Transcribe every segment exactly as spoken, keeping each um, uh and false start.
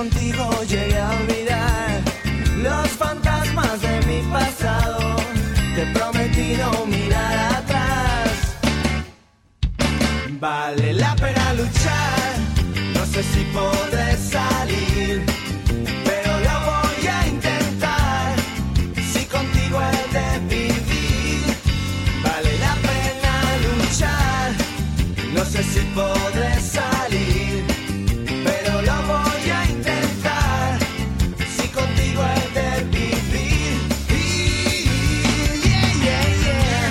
contigo llegué a olvidar los fantasmas de mi pasado. Te prometí no mirar atrás. Vale la pena luchar, no sé si podré salir, pero lo voy a intentar, si contigo he de vivir. Vale la pena luchar, no sé si podré salir, pero lo voy a intentar, si contigo he de vivir. Yeah, yeah, yeah.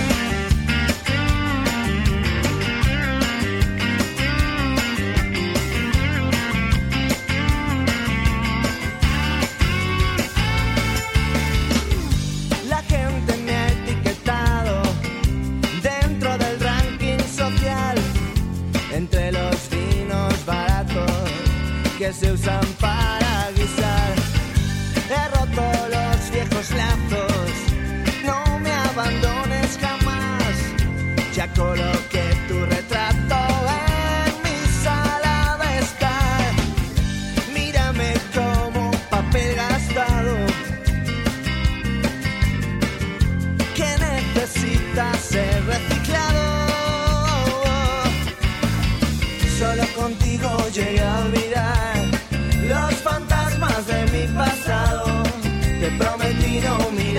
La gente me ha etiquetado dentro del ranking social, entre los vinos baratos que se usan para guisar. He roto los viejos lazos, no me abandones jamás. Ya coloqué tu retrato en mi sala de estar. Mírame como papel gastado que necesita ser reciclado. Solo contigo llegué a olvidar los fantasmas de mi pasado. Te prometí no mirar